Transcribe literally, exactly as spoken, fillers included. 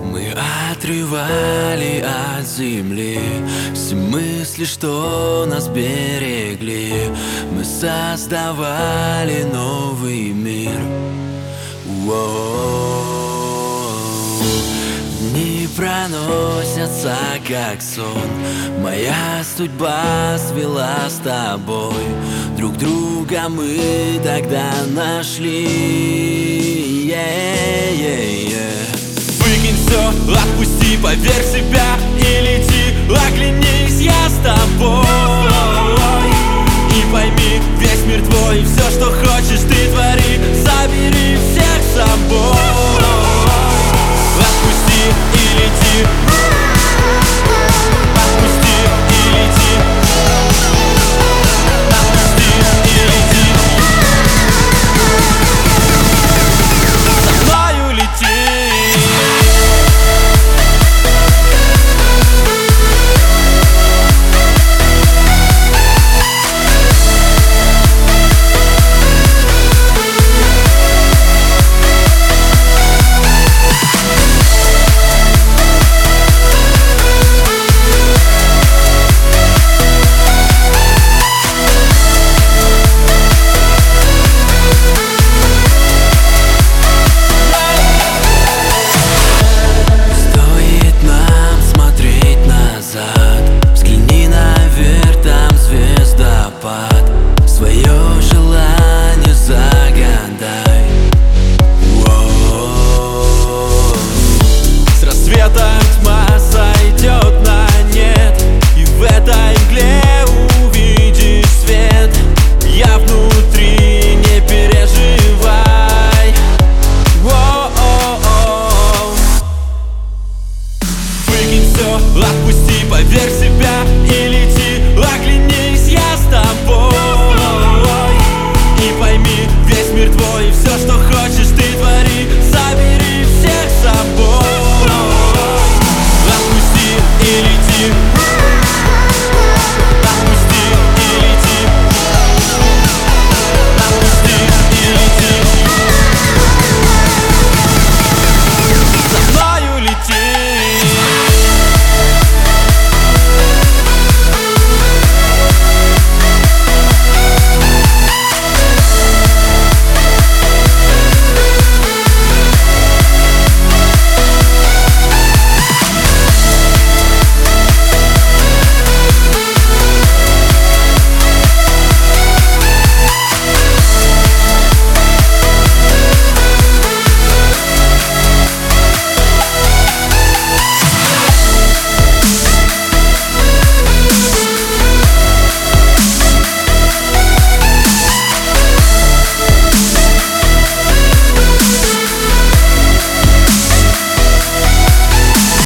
Мы отрывали от земли все мысли, что нас берегли. Мы создавали новый мир. Воу. Дни проносятся как сон. Моя судьба свела с тобой. Друг друга мы тогда нашли. Yeah-yeah-yeah. Выкинь все, отпусти, поверь в себя и лети. Оглянись, я с тобой. И пойми, весь мир твой, все, что хочешь, ты твори. Забери всех с собой.